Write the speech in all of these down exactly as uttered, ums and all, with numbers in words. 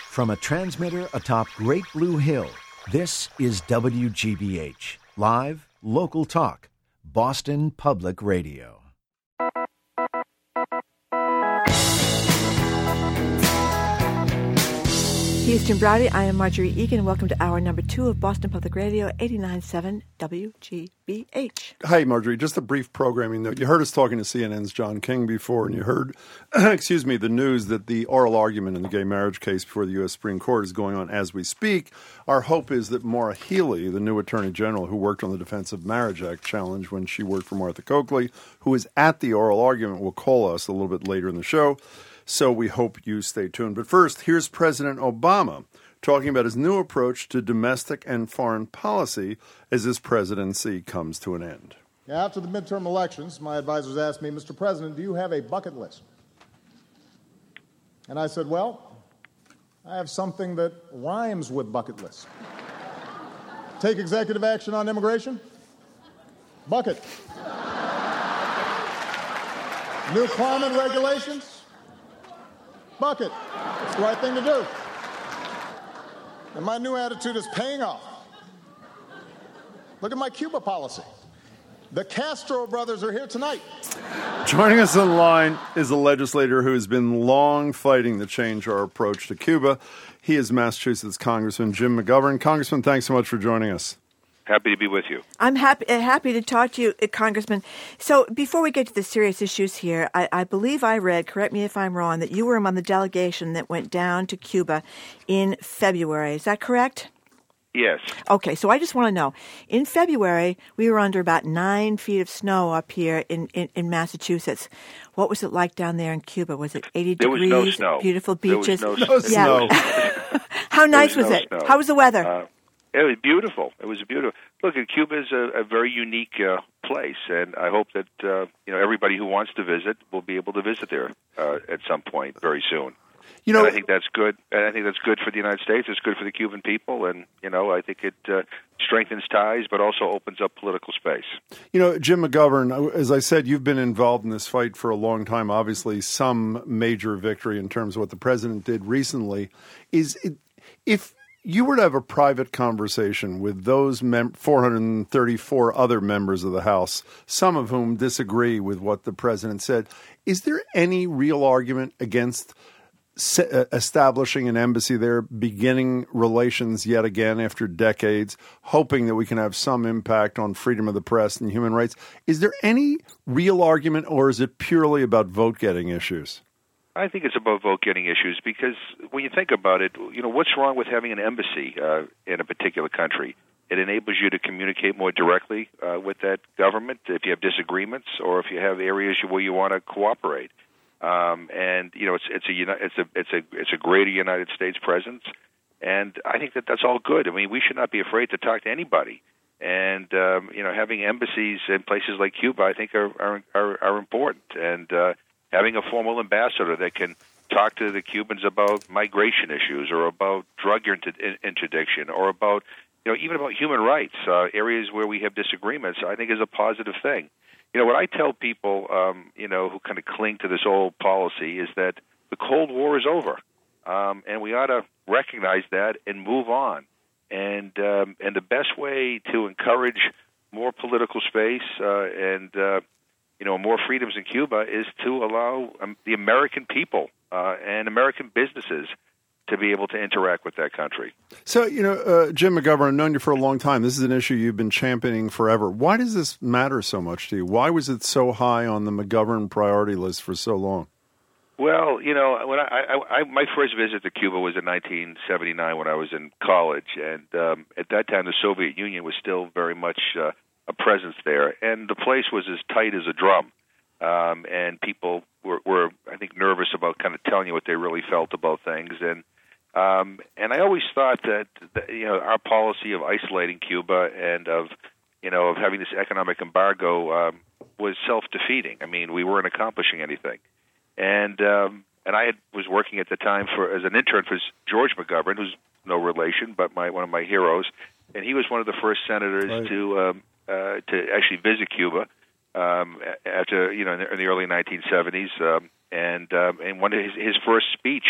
From a transmitter atop Great Blue Hill, this is W G B H, live, local talk, Boston Public Radio. Houston Browdy, I am Marjorie Egan. Welcome to hour number two of Boston Public Radio, eighty-nine point seven W G B H. Hi, Marjorie. Just a brief programming note. You heard us talking to C N N's John King before, and you heard, excuse me, the news that the oral argument in the gay marriage case before the U S Supreme Court is going on as we speak. Our hope is that Maura Healey, the new Attorney General who worked on the Defense of Marriage Act challenge when she worked for Martha Coakley, who is at the oral argument, will call us a little bit later in the show. So we hope you stay tuned. But first, here's President Obama talking about his new approach to domestic and foreign policy as his presidency comes to an end. After the midterm elections, my advisors asked me, Mister President, do you have a bucket list? And I said, well, I have something that rhymes with bucket list. Take executive action on immigration? Bucket. New climate regulations? Bucket. It's the right thing to do. And my new attitude is paying off. Look at my Cuba policy. The Castro brothers are here tonight. Joining us on the line is a legislator who has been long fighting to change our approach to Cuba. He is Massachusetts Congressman Jim McGovern. Congressman, thanks so much for joining us. Happy to be with you. I'm happy uh, happy to talk to you, uh, Congressman. So before we get to the serious issues here, I, I believe I read, correct me if I'm wrong, that you were among the delegation that went down to Cuba in February. Is that correct? Yes. Okay, so I just want to know, in February, we were under about nine feet of snow up here in, in, in Massachusetts. What was it like down there in Cuba? Was it eighty there degrees? Was no snow. Beautiful beaches? There was no, no snow. How nice was, was no it? Snow. How was the weather? Uh, It was beautiful. It was beautiful. Look, Cuba is a, a very unique uh, place, and I hope that uh, you know everybody who wants to visit will be able to visit there uh, at some point very soon. You know, and I think that's good. And I think that's good for the United States. It's good for the Cuban people, and you know, I think it uh, strengthens ties, but also opens up political space. You know, Jim McGovern, as I said, you've been involved in this fight for a long time. Obviously, some major victory in terms of what the president did recently. Is it, if you were to have a private conversation with those mem- four hundred thirty-four other members of the House, some of whom disagree with what the president said, is there any real argument against se- establishing an embassy there, beginning relations yet again after decades, hoping that we can have some impact on freedom of the press and human rights? Is there any real argument, or is it purely about vote-getting issues? I think it's about vote-getting issues because when you think about it, you know, what's wrong with having an embassy uh, in a particular country? It enables you to communicate more directly uh, with that government if you have disagreements or if you have areas where you want to cooperate. Um, and you know, it's it's a it's a it's a it's a greater United States presence, and I think that that's all good. I mean, we should not be afraid to talk to anybody. And um, you know, having embassies in places like Cuba, I think, are are are, are important. And uh, having a formal ambassador that can talk to the Cubans about migration issues or about drug inter- interdiction or about, you know, even about human rights, uh, areas where we have disagreements, I think is a positive thing. You know, what I tell people, um, you know, who kind of cling to this old policy is that the Cold War is over, um, and we ought to recognize that and move on. And um, and the best way to encourage more political space uh, and uh, you know, more freedoms in Cuba is to allow um, the American people uh, and American businesses to be able to interact with that country. So, you know, uh, Jim McGovern, I've known you for a long time. This is an issue you've been championing forever. Why does this matter so much to you? Why was it so high on the McGovern priority list for so long? Well, you know, when I, I, I my first visit to Cuba was in nineteen seventy-nine when I was in college, and um, at that time the Soviet Union was still very much uh, a presence there, and the place was as tight as a drum, um, and people were, were, I think, nervous about kind of telling you what they really felt about things, and um, and I always thought that, that you know our policy of isolating Cuba and of you know of having this economic embargo um, was self-defeating. I mean, we weren't accomplishing anything, and um, and I had, was working at the time for as an intern for George McGovern, who's no relation but my one of my heroes, and he was one of the first senators right. to. Um, Uh, to actually visit Cuba um, after you know in the, in the early nineteen seventies, um, and um, and one of his, his first speech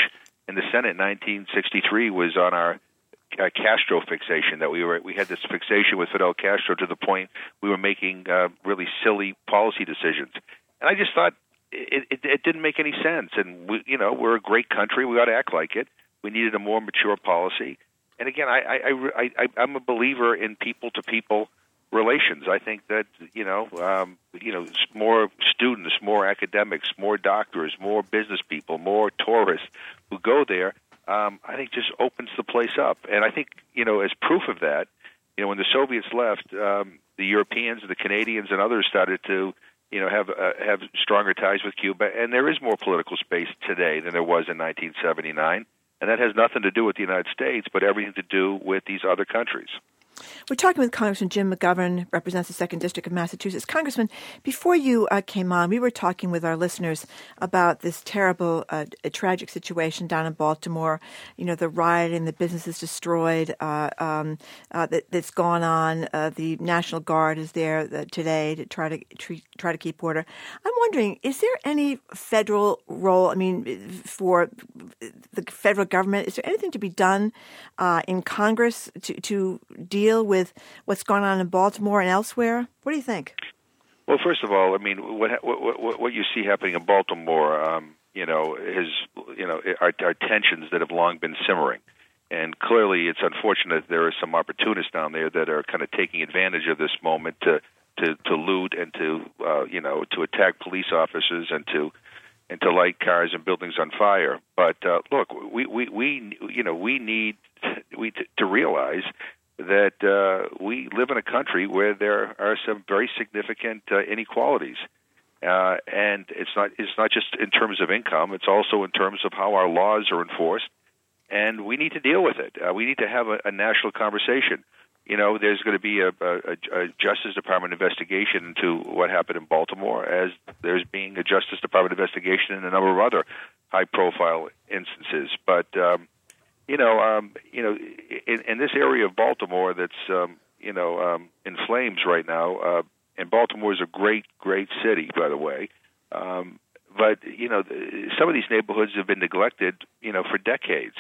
in the Senate in nineteen sixty-three was on our uh, Castro fixation, that we were we had this fixation with Fidel Castro to the point we were making uh, really silly policy decisions. And I just thought it, it, it didn't make any sense. And, we, you know, we're a great country. We ought to act like it. We needed a more mature policy. And again, I, I, I, I, I'm a believer in people-to-people relations. I think that, you know, um, you know, more students, more academics, more doctors, more business people, more tourists who go there, um, I think just opens the place up. And I think, you know, as proof of that, you know, when the Soviets left, um, the Europeans, the Canadians, and others started to, you know, have uh, have stronger ties with Cuba. And there is more political space today than there was in nineteen seventy-nine. And that has nothing to do with the United States, but everything to do with these other countries. We're talking with Congressman Jim McGovern, represents the second District of Massachusetts. Congressman, before you uh, came on, we were talking with our listeners about this terrible, uh, tragic situation down in Baltimore. You know, the rioting, the businesses destroyed uh, um, uh, that, that's gone on. Uh, the National Guard is there uh, today to try to treat, try to keep order. I'm wondering, is there any federal role? I mean, for the federal government, is there anything to be done uh, in Congress to, to deal with what's going on in Baltimore and elsewhere? What do you think? Well, first of all, I mean, what what, what you see happening in Baltimore, um, you know, is you know are, are tensions that have long been simmering, and clearly it's unfortunate there are some opportunists down there that are kind of taking advantage of this moment to to, to loot and to uh, you know to attack police officers and to and to light cars and buildings on fire. But uh, look, we, we we you know we need we to, to realize that uh, we live in a country where there are some very significant uh, inequalities, uh, and it's not it's not just in terms of income; it's also in terms of how our laws are enforced, and we need to deal with it. Uh, we need to have a, a national conversation. You know, there's going to be a, a, a Justice Department investigation into what happened in Baltimore, as there's being a Justice Department investigation in a number of other high-profile instances, but. Um, You know, um, you know, in, in this area of Baltimore that's um, you know um, in flames right now, uh, and Baltimore is a great, great city, by the way. Um, but you know, some of these neighborhoods have been neglected, you know, for decades.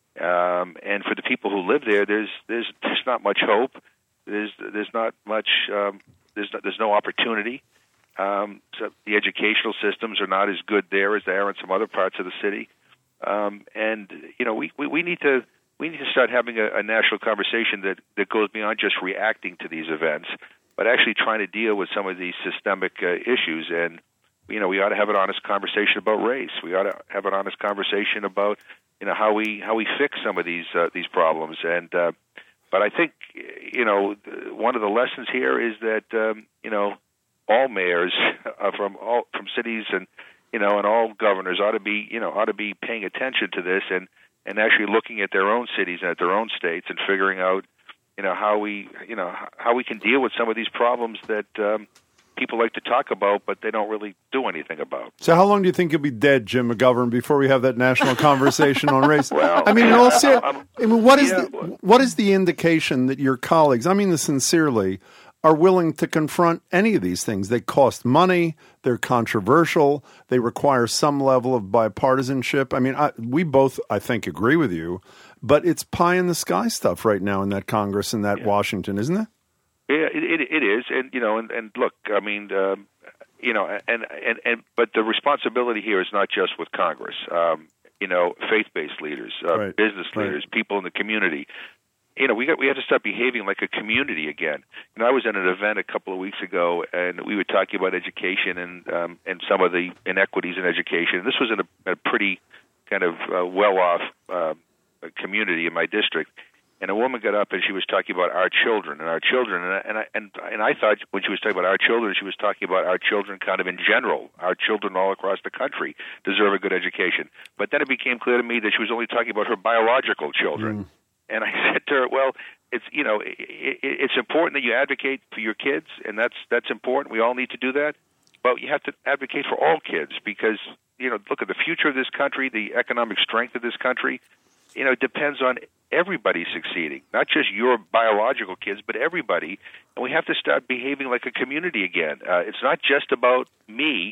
Um, and for the people who live there, there's there's there's not much hope. There's there's not much. Um, there's not, there's no opportunity. Um, so the educational systems are not as good there as they are in some other parts of the city. Um, and you know, we, we, we need to we need to start having a, a national conversation that, that goes beyond just reacting to these events, but actually trying to deal with some of these systemic uh, issues. And you know, we ought to have an honest conversation about race. We ought to have an honest conversation about you know how we how we fix some of these uh, these problems. And uh, but I think you know one of the lessons here is that um, you know all mayors uh, from all from cities and you know, and all governors ought to be, you know, ought to be paying attention to this and, and actually looking at their own cities and at their own states and figuring out, you know, how we, you know, how we can deal with some of these problems that um, people like to talk about, but they don't really do anything about. So, how long do you think you'll be dead, Jim McGovern, before we have that national conversation on race? Well, I mean, in all ser- I mean, what is yeah, the, what is the indication that your colleagues, I mean this sincerely, are willing to confront any of these things? They cost money. They're controversial. They require some level of bipartisanship. I mean, I, we both, I think, agree with you, but it's pie in the sky stuff right now in that Congress and that yeah. Washington, isn't it? Yeah, it, it, it is. And, you know, and, and look, I mean, um, you know, and, and, and, but the responsibility here is not just with Congress. Um, you know, faith-based leaders, uh, right. business leaders, right. people in the community. You know, we got we have to start behaving like a community again. You know, I was at an event a couple of weeks ago, and we were talking about education and um, and some of the inequities in education. This was in a, a pretty kind of uh, well-off uh, community in my district, and a woman got up and she was talking about our children and our children, and I, and I, and, and I thought when she was talking about our children, she was talking about our children kind of in general. Our children all across the country deserve a good education. But then it became clear to me that she was only talking about her biological children. Mm. And I said to her, well, it's you know, it, it, it's important that you advocate for your kids, and that's that's important. We all need to do that. But you have to advocate for all kids because, you know, look at the future of this country, the economic strength of this country, you know, depends on everybody succeeding, not just your biological kids, but everybody. And we have to start behaving like a community again. Uh, it's not just about me.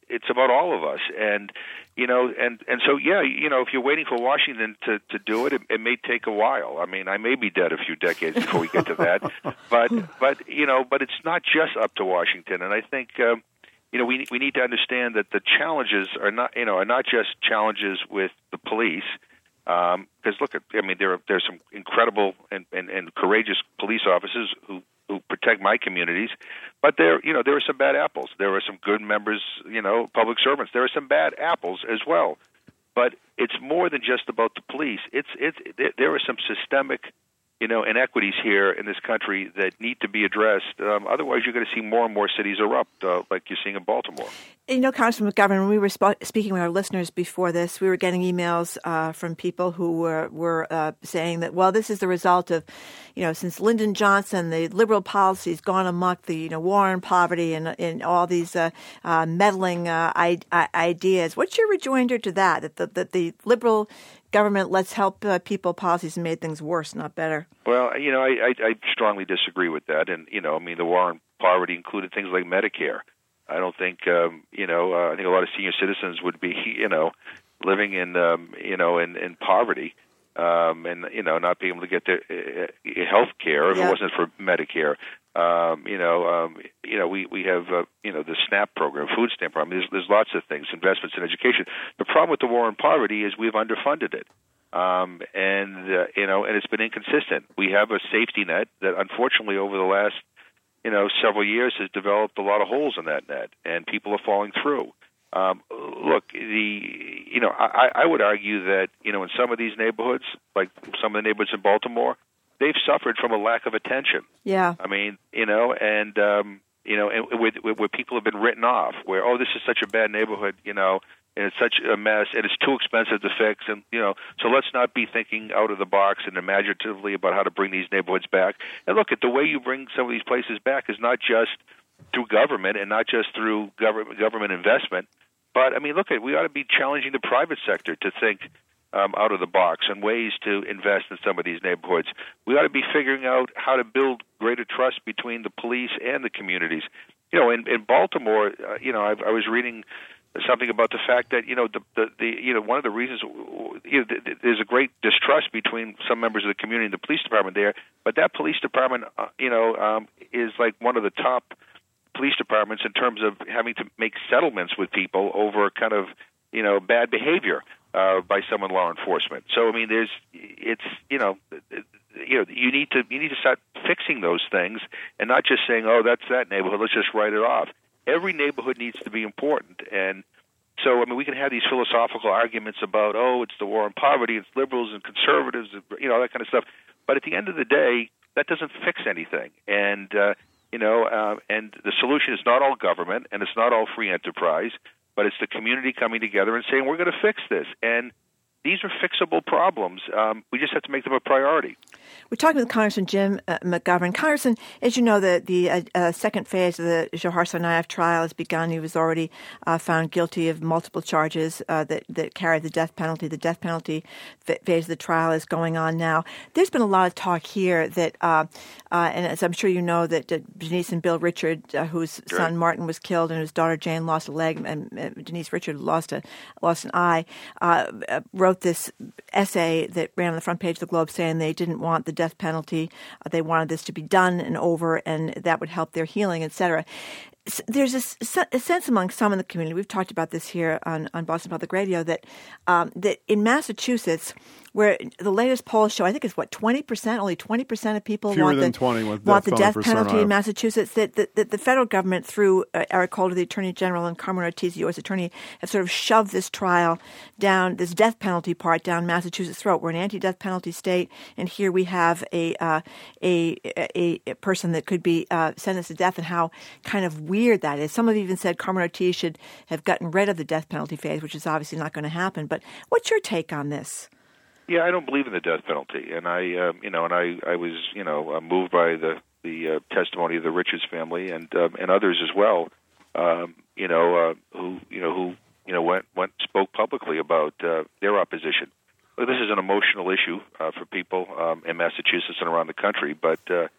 it's about all of us. And you know, and and so yeah, you know, if you're waiting for Washington to to do it, it, it may take a while. I mean, I may be dead a few decades before we get to that. But but you know, but it's not just up to Washington. And I think. Um, You know, we we need to understand that the challenges are not, you know, are not just challenges with the police. Because um, look, at, I mean, there are there's some incredible and, and, and courageous police officers who, who protect my communities, but there, you know, there are some bad apples. There are some good members, you know, public servants. There are some bad apples as well. But it's more than just about the police. It's it's it, there are some systemic, you know, inequities here in this country that need to be addressed. Um, otherwise, you're going to see more and more cities erupt, uh, like you're seeing in Baltimore. You know, Congressman McGovern, when we were sp- speaking with our listeners before this, we were getting emails uh, from people who were, were uh, saying that, well, this is the result of, you know, since Lyndon Johnson, the liberal policies gone amok, the, you know, war on poverty and, and all these uh, uh, meddling uh, I- I- ideas. What's your rejoinder to that, that the, that the liberal government let's help uh, people policies made things worse, not better? Well, you know, I, I, I strongly disagree with that. And, you know, I mean, the war on poverty included things like Medicare. I don't think, um, you know, uh, I think a lot of senior citizens would be, you know, living in, um, you know, in, in poverty um, and, you know, not being able to get their uh, health care if yeah. it wasn't for Medicare. Um, you know, um, you know, we, we have, uh, you know, the SNAP program, food stamp program. There's, there's lots of things, investments in education. The problem with the war on poverty is we've underfunded it. Um, and, uh, you know, and it's been inconsistent. We have a safety net that unfortunately over the last, you know, several years has developed a lot of holes in that net, and people are falling through. Um, look, the, you know, I, I would argue that, you know, in some of these neighborhoods, like some of the neighborhoods in Baltimore, they've suffered from a lack of attention. Yeah. I mean, you know, and, um, you know, and with, with, where people have been written off, where, oh, this is such a bad neighborhood, you know, and it's such a mess, and it's too expensive to fix, and, you know, so let's not be thinking out of the box and imaginatively about how to bring these neighborhoods back. And look, at the way you bring some of these places back is not just through government and not just through government government investment, but, I mean, look, at we ought to be challenging the private sector to think Um, out of the box and ways to invest in some of these neighborhoods. We ought to be figuring out how to build greater trust between the police and the communities. You know, in, in Baltimore, uh, you know, I, I was reading something about the fact that, you know, the, the, the you know, one of the reasons, you know, th- there's a great distrust between some members of the community and the police department there, but that police department, uh, you know, um, is like one of the top police departments in terms of having to make settlements with people over kind of, you know, bad behavior uh, by some in law enforcement. So I mean, there's, it's, you know, you know, you need to you need to start fixing those things and not just saying, oh, that's that neighborhood, let's just write it off. Every neighborhood needs to be important, and so I mean, we can have these philosophical arguments about, oh, it's the war on poverty, it's liberals and conservatives, you know, that kind of stuff. But at the end of the day, that doesn't fix anything, and uh, you know, uh, and the solution is not all government, and it's not all free enterprise. But it's the community coming together and saying, we're going to fix this. And these are fixable problems. Um, we just have to make them a priority. We're talking with Congressman Jim uh, McGovern. Congressman, as you know, the, the uh, uh, second phase of the Johar Tsarnaev trial has begun. He was already uh, found guilty of multiple charges uh, that, that carried the death penalty. The death penalty f- phase of the trial is going on now. There's been a lot of talk here that, uh, uh, and as I'm sure you know, that uh, Denise and Bill Richard, uh, whose Sure. son Martin was killed and whose daughter Jane lost a leg, and uh, Denise Richard lost a lost an eye, uh, wrote this essay that ran on the front page of the Globe saying they didn't want the death penalty. Uh, they wanted this to be done and over, and that would help their healing, et cetera. There's a, a sense among some in the community, we've talked about this here on, on Boston Public Radio, that um, that in Massachusetts, where the latest polls show, I think it's what, twenty percent, only twenty percent of people Fewer want than the, twenty want want death the death penalty penalty for in Massachusetts, that, that, that the federal government, through uh, Eric Holder, the Attorney General, and Carmen Ortiz, the U S Attorney, have sort of shoved this trial down, this death penalty part down Massachusetts' throat. We're an anti-death penalty state, and here we have a uh, a, a, a person that could be uh, sentenced to death, and how kind of weird that is. Some have even said Carmen Ortiz should have gotten rid of the death penalty phase, which is obviously not going to happen. But what's your take on this? Yeah, I don't believe in the death penalty, and I, uh, you know, and I, I was, you know, uh, moved by the the uh, testimony of the Richards family and um, and others as well, um, you know, uh, who, you know, who, you know, went went spoke publicly about uh, their opposition. Well, this is an emotional issue uh, for people um, in Massachusetts and around the country, but uh,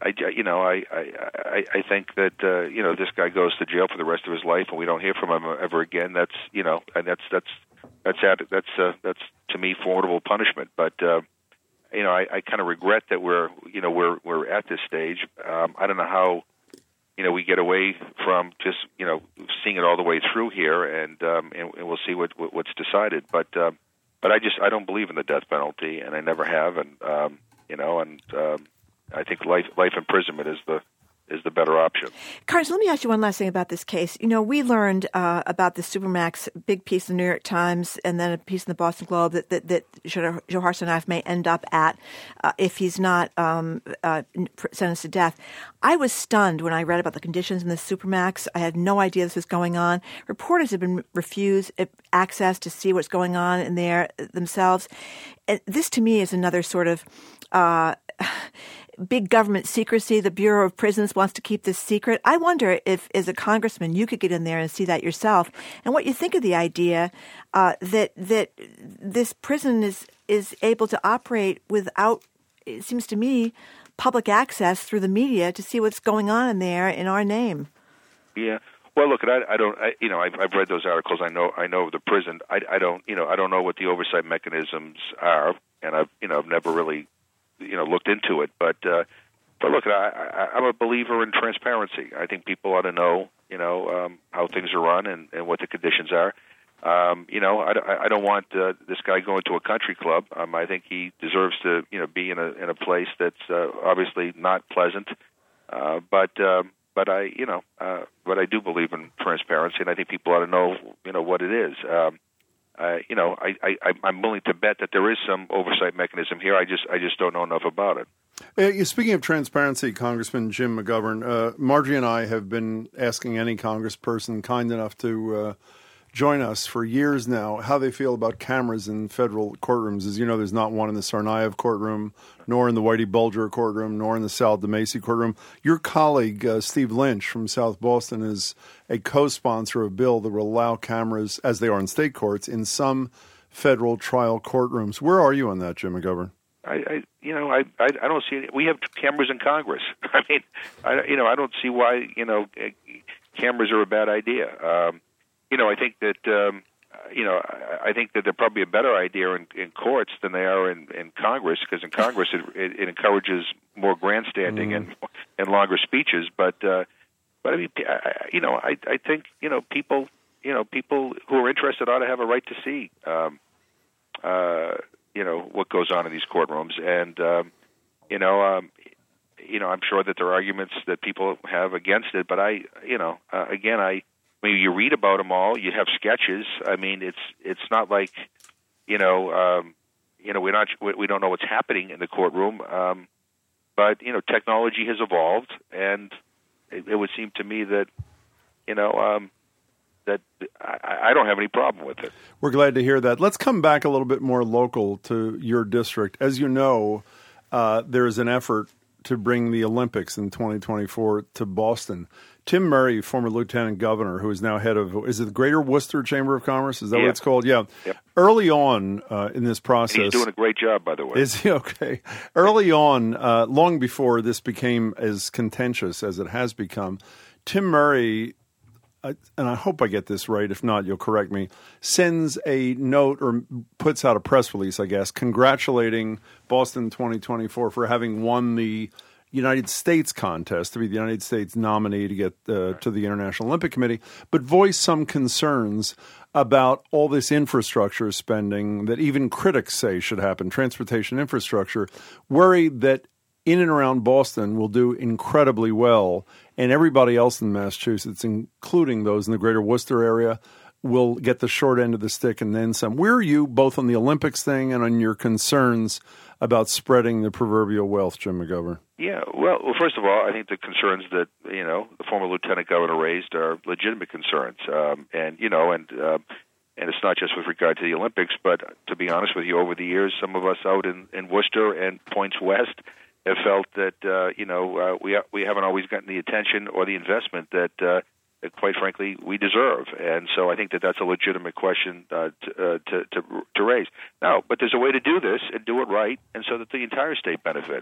I, you know, I, I, I think that uh, you know this guy goes to jail for the rest of his life, and we don't hear from him ever again. That's you know, and that's that's that's that's uh, that's to me formidable punishment. But uh, you know, I, I kind of regret that we're you know we're we're at this stage. Um, I don't know how you know we get away from just you know seeing it all the way through here, and um, and, and we'll see what, what what's decided. But uh, but I just I don't believe in the death penalty, and I never have, and um, you know, and um, I think life life imprisonment is the is the better option. Carnes, let me ask you one last thing about this case. You know, we learned uh, about the Supermax big piece in the New York Times and then a piece in the Boston Globe that that, that Joe Hartranft may end up at uh, if he's not um, uh, sentenced to death. I was stunned when I read about the conditions in the Supermax. I had no idea this was going on. Reporters have been refused access to see what's going on in there themselves. And this, to me, is another sort of uh, big government secrecy. The Bureau of Prisons wants to keep this secret. I wonder if, as a congressman, you could get in there and see that yourself, and what you think of the idea uh, that that this prison is is able to operate without, it seems to me, public access through the media to see what's going on in there in our name. Yeah. Well, look, I, I don't, I, you know, I've, I've read those articles. I know, I know of the prison. I, I don't, you know, I don't know what the oversight mechanisms are, and I've, you know, I've never really, you know, looked into it. But, uh, but look, I, I, I'm a believer in transparency. I think people ought to know, you know, um, how things are run and, and what the conditions are. Um, you know, I, I don't want uh, this guy going to a country club. Um, I think he deserves to, you know, be in a in a place that's uh, obviously not pleasant. Uh, but um, but I, you know, uh, but I do believe in transparency, and I think people ought to know, you know, what it is. Um, uh, you know, I, I, I'm willing to bet that there is some oversight mechanism here. I just I just don't know enough about it. Uh, speaking of transparency, Congressman Jim McGovern, uh, Margie and I have been asking any congressperson kind enough to uh, join us for years now how they feel about cameras in federal courtrooms. As you know, there's not one in the Tsarnaev courtroom, nor in the Whitey Bulger courtroom, nor in the Sal DeMacy courtroom. Your colleague, uh, Steve Lynch from South Boston, is a co-sponsor of a bill that will allow cameras, as they are in state courts, in some federal trial courtrooms. Where are you on that, Jim McGovern? I, I you know, I, I, I don't see it. We have cameras in Congress. I mean, I, you know, I don't see why, you know, cameras are a bad idea. Um, You know, I think that um, you know, I, I think that they're probably a better idea in, in courts than they are in, in Congress, because in Congress it, it, it encourages more grandstanding mm. and and longer speeches. But uh, but I mean, I, you know, I I think you know people you know people who are interested ought to have a right to see um, uh, you know what goes on in these courtrooms, and um, you know. Um, you know, I'm sure that there are arguments that people have against it, but I, you know, uh, again, I. I mean, you read about them all. You have sketches. I mean, it's it's not like, you know, um, you know, we're not we don't know what's happening in the courtroom. Um, but you know, technology has evolved, and it, it would seem to me that, you know, um, that I, I don't have any problem with it. We're glad to hear that. Let's come back a little bit more local to your district. As you know, uh, there is an effort to bring the Olympics in twenty twenty-four to Boston. Tim Murray, former lieutenant governor, who is now head of, is it the Greater Worcester Chamber of Commerce? Is that yeah. what it's called? Yeah. Yep. Early on uh, in this process. And he's doing a great job, by the way. Is he? Okay. Early on, uh, long before this became as contentious as it has become, Tim Murray, uh, and I hope I get this right, if not, you'll correct me, sends a note or puts out a press release, I guess, congratulating Boston twenty twenty-four for having won the United States contest to be the United States nominee to get uh, to the International Olympic Committee, but voiced some concerns about all this infrastructure spending that even critics say should happen, transportation infrastructure, worried that in and around Boston will do incredibly well, and everybody else in Massachusetts, including those in the Greater Worcester area, will get the short end of the stick and then some. Where are you both on the Olympics thing and on your concerns about spreading the proverbial wealth, Jim McGovern? Yeah, well, well, first of all, I think the concerns that, you know, the former lieutenant governor raised are legitimate concerns. Um, and, you know, and uh, and it's not just with regard to the Olympics, but to be honest with you, over the years, some of us out in, in Worcester and points west have felt that, uh, you know, uh, we ha- we haven't always gotten the attention or the investment that, uh, that, quite frankly, we deserve. And so I think that that's a legitimate question uh, to, uh, to, to to raise. Now, but there's a way to do this and do it right, and so that the entire state benefits.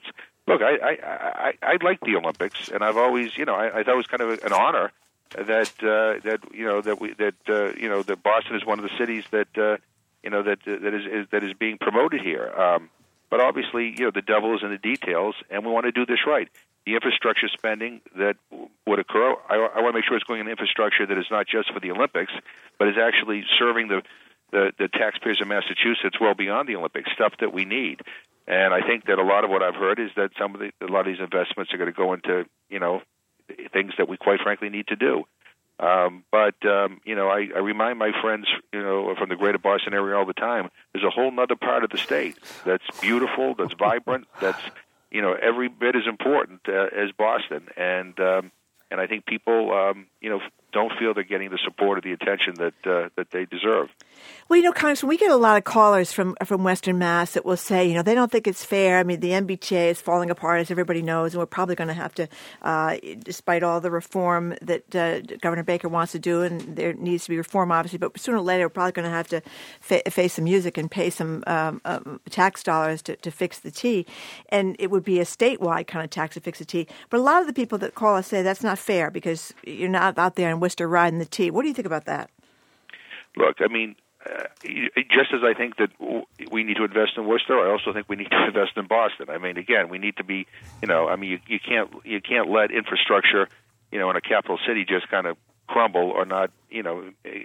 look, I, I, I, I like the Olympics, and I've always, you know, I, I thought it was kind of an honor that uh, that you know that we that uh, you know that Boston is one of the cities that uh, you know that that is, is that is being promoted here. Um, but obviously, you know, the devil is in the details, and we want to do this right. The infrastructure spending that would occur, I, I want to make sure it's going in infrastructure that is not just for the Olympics, but is actually serving the, the, the taxpayers of Massachusetts well beyond the Olympics, stuff that we need. And I think that a lot of what I've heard is that some of the, a lot of these investments are going to go into, you know, things that we quite frankly need to do. Um, but, um, you know, I, I remind my friends, you know, from the greater Boston area all the time, there's a whole other part of the state that's beautiful, that's vibrant, that's, you know, every bit as important uh, as Boston. And um, and I think people, um, you know, don't feel they're getting the support or the attention that uh, that they deserve. Well, you know, Congressman, we get a lot of callers from from Western Mass that will say, you know, they don't think it's fair. I mean, the M B T A is falling apart, as everybody knows, and we're probably going to have to, uh, despite all the reform that uh, Governor Baker wants to do, and there needs to be reform, obviously, but sooner or later we're probably going to have to fa- face some music and pay some um, um, tax dollars to, to fix the T. And it would be a statewide kind of tax to fix the T. But a lot of the people that call us say that's not fair because you're not out there in Worcester riding the T. What do you think about that? Look, I mean, Uh, just as I think that we need to invest in Worcester, I also think we need to invest in Boston. I mean, again, we need to be, you know, I mean, you, you can't you can't let infrastructure, you know, in a capital city just kind of crumble or not, you know,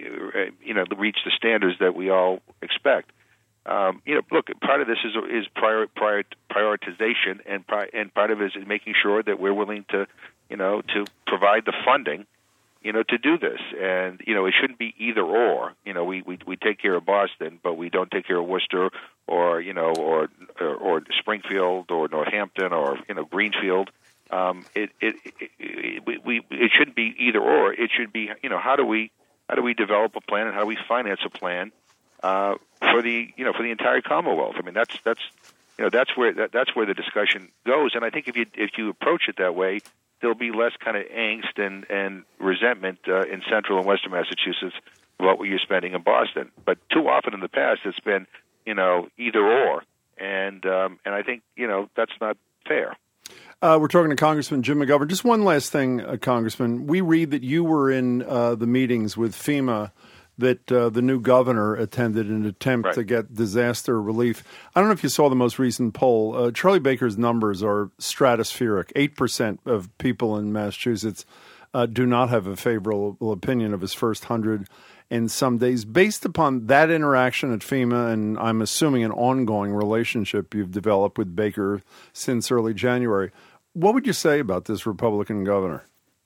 you know, reach the standards that we all expect. Um, you know, look, part of this is is prior, prior, prioritization, and pri- and part of it is making sure that we're willing to, you know, to provide the funding, you know, to do this. And, you know, it shouldn't be either or. You know, we, we, we take care of Boston, but we don't take care of Worcester or, you know, or or, or Springfield or Northampton or, you know, Greenfield. Um, it, it, it, it, we, we, it shouldn't be either or. It should be, you know, how do we how do we develop a plan and how do we finance a plan uh, for the, you know, for the entire Commonwealth? I mean, that's, that's you know, that's where that, that's where the discussion goes. And I think if you if you approach it that way, there'll be less kind of angst and, and resentment uh, in central and western Massachusetts about what you're spending in Boston. But too often in the past, it's been, you know, either or. And um, and I think, you know, that's not fair. Uh, we're talking to Congressman Jim McGovern. Just one last thing, uh, Congressman. We read that you were in uh, the meetings with FEMA that uh, the new governor attended in an attempt right. to get disaster relief. I don't know if you saw the most recent poll. Uh, Charlie Baker's numbers are stratospheric. eight percent of people in Massachusetts uh, do not have a favorable opinion of his first hundred and some days. Based upon that interaction at FEMA, and I'm assuming an ongoing relationship you've developed with Baker since early January, what would you say about this Republican governor?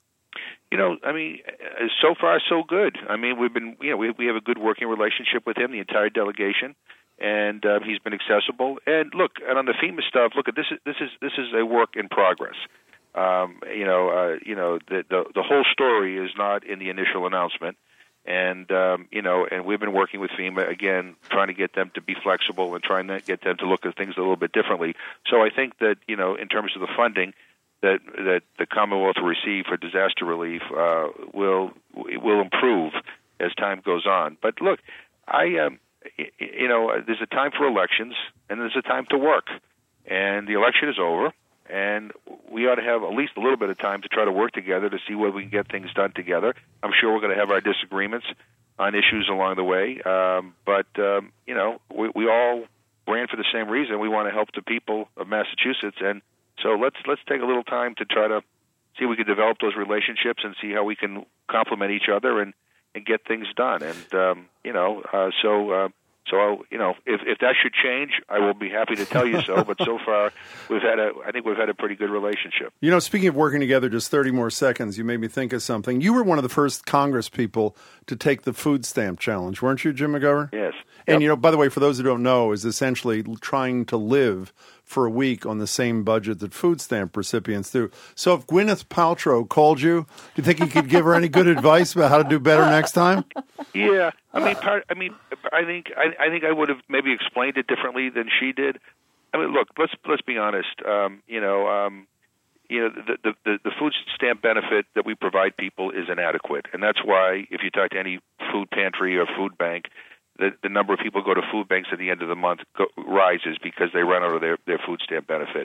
You know, I mean, so far so good. I mean, we've been, you know, we we have a good working relationship with him, the entire delegation, and uh, he's been accessible. And look, and on the FEMA stuff, look, this is this is this is a work in progress. Um, you know, uh, you know, the, the the whole story is not in the initial announcement, and um, you know, and we've been working with FEMA again, trying to get them to be flexible and trying to get them to look at things a little bit differently. So I think that, you know, in terms of the funding that that the Commonwealth will receive for disaster relief uh, will will improve as time goes on. But look, I um, you know, there's a time for elections and there's a time to work, and the election is over, and we ought to have at least a little bit of time to try to work together to see whether we can get things done together. I'm sure we're going to have our disagreements on issues along the way, um, but um, you know, we, we all ran for the same reason. We want to help the people of Massachusetts, and so let's let's take a little time to try to see if we can develop those relationships and see how we can complement each other and, and get things done. And um, you know, uh, so uh, so you know, if if that should change, I will be happy to tell you so. But so far, we've had a I think we've had a pretty good relationship. You know, speaking of working together, just thirty more seconds, you made me think of something. You were one of the first Congress people to take the food stamp challenge, weren't you, Jim McGovern? Yes. And, yep. you know, by the way, for those who don't know, is essentially trying to live for a week on the same budget that food stamp recipients do. So if Gwyneth Paltrow called you, do you think you could give her any good advice about how to do better next time? Yeah, I mean, part, I mean, I think I, I think I would have maybe explained it differently than she did. I mean, look, let's let's be honest. Um, you know, um, you know, the, the the food stamp benefit that we provide people is inadequate, and that's why if you talk to any food pantry or food bank, the, the number of people who go to food banks at the end of the month go, rises because they run out of their, their food stamp benefit.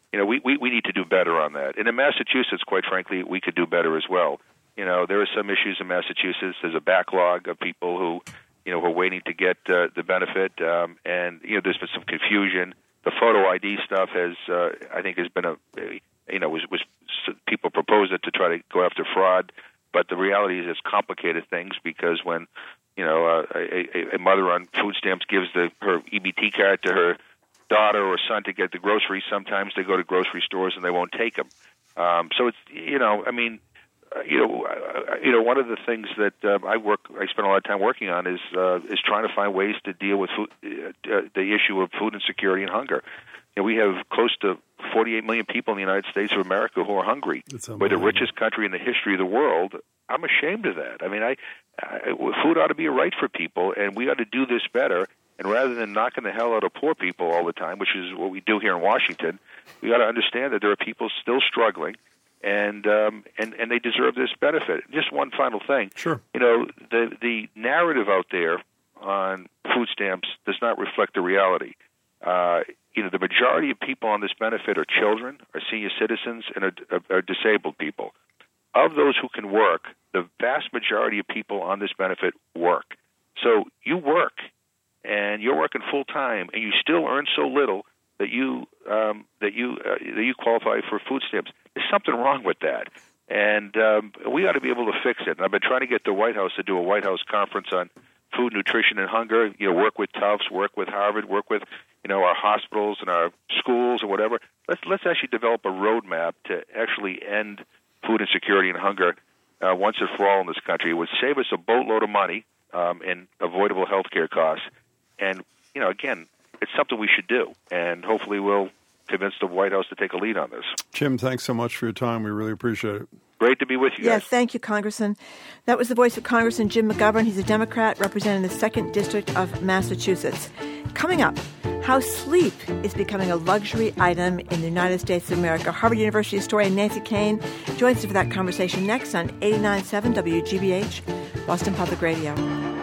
you know, we, we, we need to do better on that. And in Massachusetts, quite frankly, we could do better as well. You know, there are some issues in Massachusetts. There's a backlog of people who, you know, who are waiting to get uh, the benefit, um, and you know, there's been some confusion. The photo I D stuff has, uh, I think, has been a, you know, was was people proposed it to try to go after fraud, but the reality is it's complicated things because when, you know, uh, a, a mother on food stamps gives the her E B T card to her daughter or son to get the groceries, sometimes they go to grocery stores and they won't take them. Um, so it's, you know, I mean, uh, you know, uh, you know, one of the things that uh, I work, I spend a lot of time working on is uh, is trying to find ways to deal with food, uh, the issue of food insecurity and hunger. You know, we have close to forty-eight million people in the United States of America who are hungry. We're the richest country in the history of the world. I'm ashamed of that. I mean, I, I food ought to be a right for people, and we ought to do this better. And rather than knocking the hell out of poor people all the time, which is what we do here in Washington, we ought to understand that there are people still struggling, and um, and and they deserve this benefit. Just one final thing. Sure. You know, the the narrative out there on food stamps does not reflect the reality. Uh, you know, the majority of people on this benefit are children, are senior citizens, and are, are, are disabled people. Of those who can work, the vast majority of people on this benefit work. So you work, and you're working full time, and you still earn so little that you um, that you uh, that you qualify for food stamps. There's something wrong with that, and um, we ought to be able to fix it. And I've been trying to get the White House to do a White House conference on food, nutrition, and hunger. You know, work with Tufts, work with Harvard, work with you know our hospitals and our schools or whatever. Let's let's actually develop a roadmap to actually end food insecurity and hunger uh, once and for all in this country. It would save us a boatload of money um, and avoidable health care costs. And, you know, again, it's something we should do. And hopefully we'll convince the White House to take a lead on this. Jim, thanks so much for your time. We really appreciate it. Great to be with you yes, guys. thank you, Congressman. That was the voice of Congressman Jim McGovern. He's a Democrat representing the second District of Massachusetts. Coming up, how sleep is becoming a luxury item in the United States of America. Harvard University historian Nancy Kane joins us for that conversation next on eighty-nine point seven W G B H, Boston Public Radio.